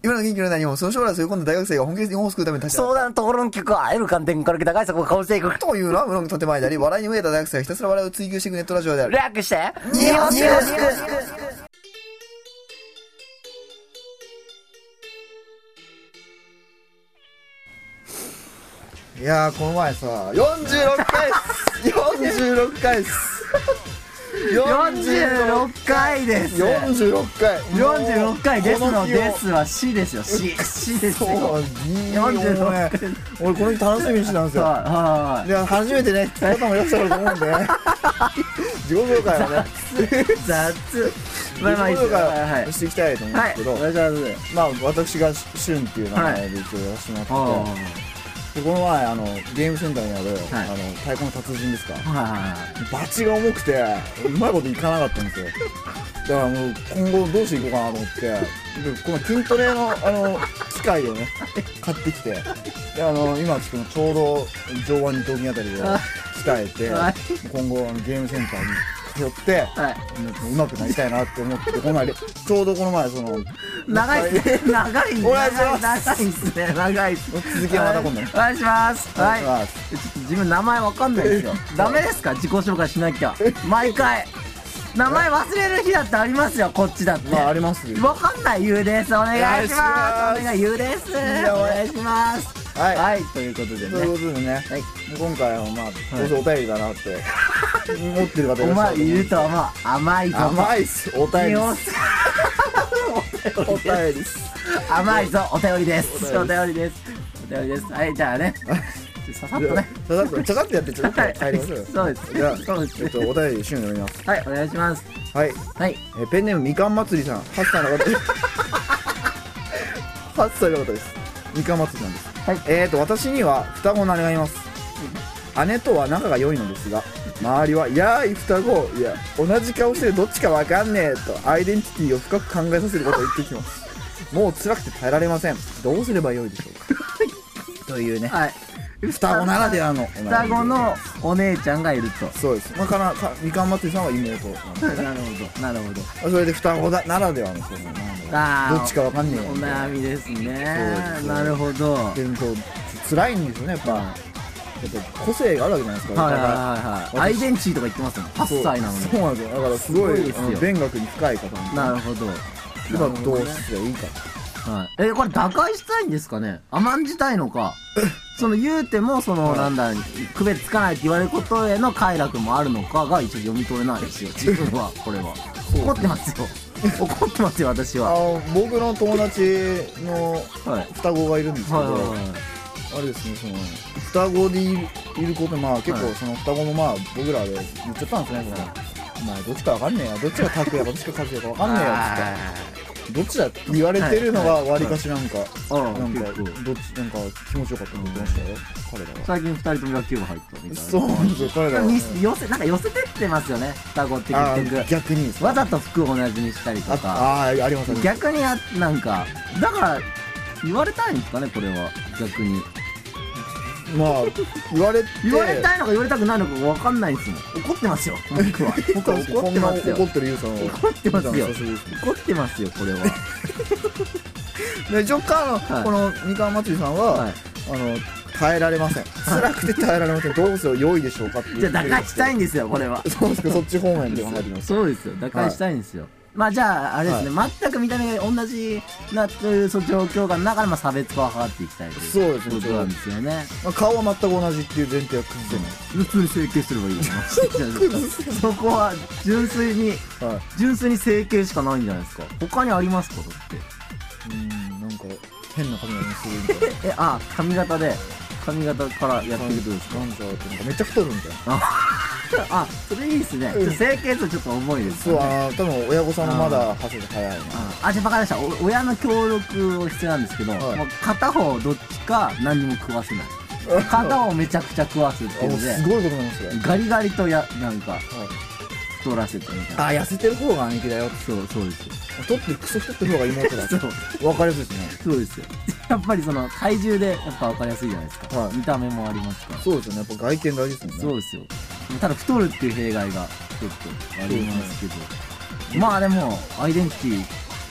今の研究の何も、その将来そういう今度大学生が本気で日本を救うために立ち上がる。 相談討論局は得る観点から来た解釈を構成いく。 というのは無論建前であり、笑いに飢えた大学生がひたすら笑いを追求していくネットラジオである。 略して、 日本スクいやー、この前さ、46回っす46回っす 46回です。 46回。 46回ですのですは死ですよ。死ですよ。 そう、46回。俺この日楽しみにしてたんですよ。 はい。 で、初めてね、聞く方もいらっしゃると思うんで、自己紹介をね、 雑。まあまあいいですよ。 はい。していきたいと思うんですけど、 お願いします。 まあ私がシュンっていう名前で一応やらせてもらってて、でこの前ゲームセンターにある太鼓の達人ですか、バチが重くてうまいこといかなかったんですよ。だからもう今後どうしていこうかなと思って、でこの筋トレの機械をね買ってきて、で今ちょうど上腕二頭筋あたりを鍛えて、今後ゲームセンターに通って、うまくなりたいなって思って、この前ちょうどこの前長いっすね。長いっすね。長いっす。 続きはまた今度ね。 お願いします。はい。ちょっと自分名前わかんないですよ。ダメですか、自己紹介しなきゃ。毎回。名前忘れる日だってありますよ、こっちだって。 まあありますよ。 わかんない、ゆうです。お願いします。お願い、ゆうです。お願いします。はい、ということでね。 ということでね、今回はまあどうせお便りだなって思ってる方いらっしゃると思うんですけど。 お前いると甘いぞ。 甘いっす。お便りです。お便りです。 甘いぞ、お便りです。お便りです。お便りです。はい、じゃあね。ささっとね。 ちゃかってやってちょっと帰りましょうよ。 そうです。 じゃあ、お便り一緒に読みます。 はい、お願いします。 はい。ペンネームみかん祭りさん、8歳の方です。8歳の方です。みかん祭りさんです。私には双子の姉がいます。姉とは仲が良いのですが、周りは「やーい双子、いや同じ顔してるどっちかわかんねえ」とアイデンティティを深く考えさせることを言ってきます。もう辛くて耐えられません。どうすればよいでしょうか。というね、双子ならではの双子のお姉ちゃんがいると。 そうです。みかん祭りさんは妹なんですね。 なるほど。 それで双子ならではのどっちかわかんねえよお悩みですね。なるほど。 でも辛いんですよね、やっぱ個性があるわけじゃないですか。 アイデンティティとか言ってますもん、8歳なのに。 そうなんですよ。だからすごい勉学に深い方なんで。 なるほど。 今どうすればいいか。 これ打開したいんですかね、甘んじたいのか。言うてもなんだ、区別つかないって言われることへの快楽もあるのかが一応読み取れないですよ、自分は。これは怒ってますよ。怒ってますよ、私は。 僕の友達の双子がいるんですけど、あれですね、双子でいること、結構双子も僕らで言っちゃったんですね。お前どっちかわかんねえや、どっちが拓也かどっちか和也かわかんねえやってどっちだって言われてるのがわりかしどっち気持ちよかったと思ってましたよ、彼らは。 最近2人とも野球部入ったみたいな。 そうなんですよ、彼らはなんか寄せてってますよね、双子って結局。 逆にわざと服を同じにしたりとか。 あります。 逆になんかだから言われたいんですかね、これは。逆に言われたいのか言われたくないのか分かんないですもん。怒ってますよ、僕は。僕は怒ってますよ。 怒ってるユウさんは怒ってますよ。怒ってますよ、これは。 で、ジョッカーのこのみかん祭りさんは耐えられません。辛くて耐えられません。どうすれば良いでしょうかって。 じゃあ打開したいんですよ、これは。 そうですか、そっち方面で考えてます。 そうですよ、打開したいんですよ。じゃああれですね、全く見た目が同じなという状況が中で差別化を図っていきたいということなんですよね。 顔は全く同じっていう前提は崩せない。 普通に整形すればいいの。そこは純粋に整形しかないんじゃないですか。他にありますか？だってなんか変な髪型にするみたいな。 髪型からやってることですか？ なんかめっちゃ太るみたいな。 それいいっすね。整形とちょっと重いです。 そう、多分親御さんもまだ走る早いな。 じゃあ分かりました。親の協力を必要なんですけど、片方どっちか何も食わせない。片方めちゃくちゃ食わすっていうので、 すごいことなんですよ。 ガリガリとなんか太らせてみたいな。 痩せてる方が兄貴だよ。 そうですよ。 クソ太ってる方が妹だ。分かりやすいですね。 そうですよ。やっぱり体重でやっぱ分かりやすいじゃないですか。見た目もありますから。 そうですよね。やっぱ外見大事ですもんね。 そうですよ。ただ太るっていう弊害がちょっとありますけど、でもアイデンティティ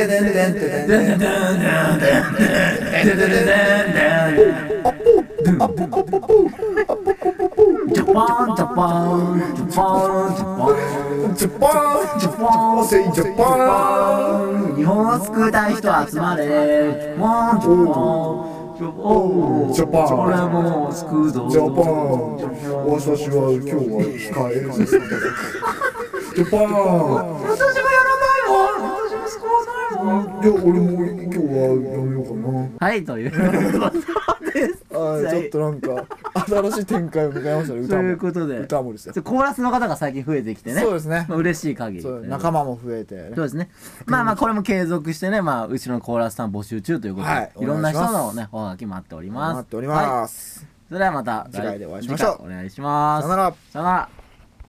ジャパンジャパンジャパンジャパンジャパンジャパンセイジャパン日本を救いたい人集まれジャパンジャパンジャパン俺も救うぞジャパン私は今日は控えさせていただくジャパン私もやらないわ私も救わないわいや俺も今日はやめようかなはいということですちょっとなんか新しい展開を迎えましたね歌もということで歌もですよコーラスの方が最近増えてきてねそうですねまあ嬉しい限りそう仲間も増えてそうですねまあこれも継続してねうちのコーラスさん募集中ということで、 はいいろんな人のねおはがき待っております待っております、 それではまた次回でお会いしましょうお願いしますさよならさよなら